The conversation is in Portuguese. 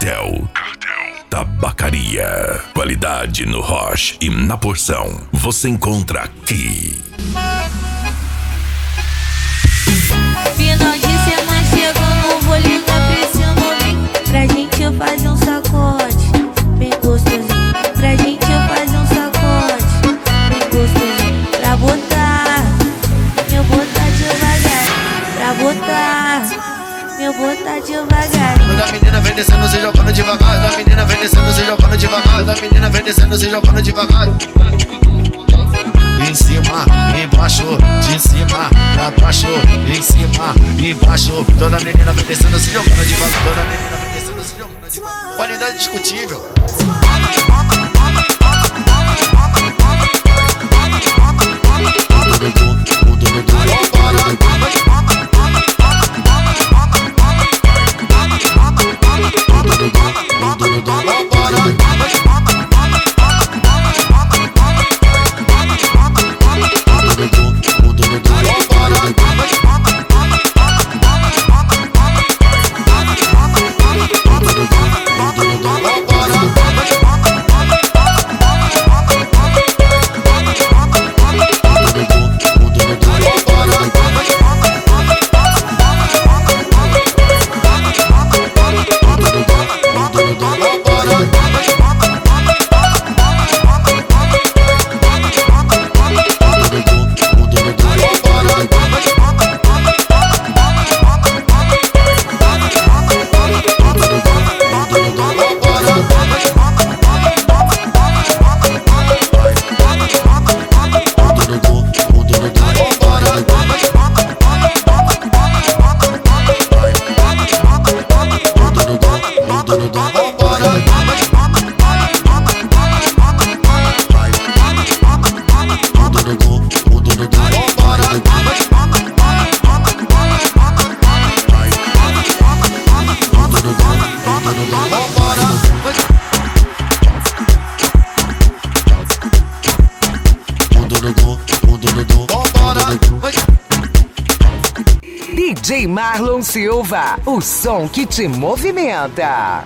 Cartel. Tabacaria. Qualidade no Roche e na porção. Você encontra aqui. Final de semana chegando, vou ligar pra esse novinho pra gente fazer um sacode bem gostosinho. Pra gente fazer um sacode bem gostosinho. Pra botar, meu botar devagar. Pra botar, meu botar devagar. Quando a menina vem descendo, se jogando devagar. Da menina vem descendo, se jogando devagar. Da menina vem descendo, se jogando devagar. Em cima, embaixo, de cima pra baixo. Em cima, embaixo. Toda menina vem descendo, se jogando devagar. Toda menina vem descendo, se jogando devagar. Qualidade discutível. DJ Marlon Silva, o som que te movimenta.